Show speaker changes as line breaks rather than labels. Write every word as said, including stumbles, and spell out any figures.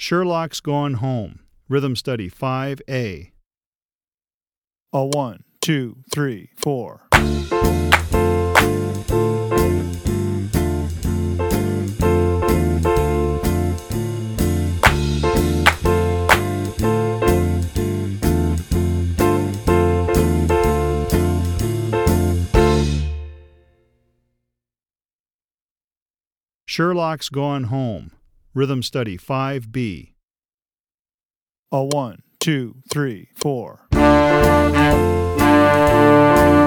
Sherlock's Gone Home, Rhythm Study five A.
A one, two, three, four.
Sherlock's Gone Home, Rhythm Study five B.
A one, two, three, four.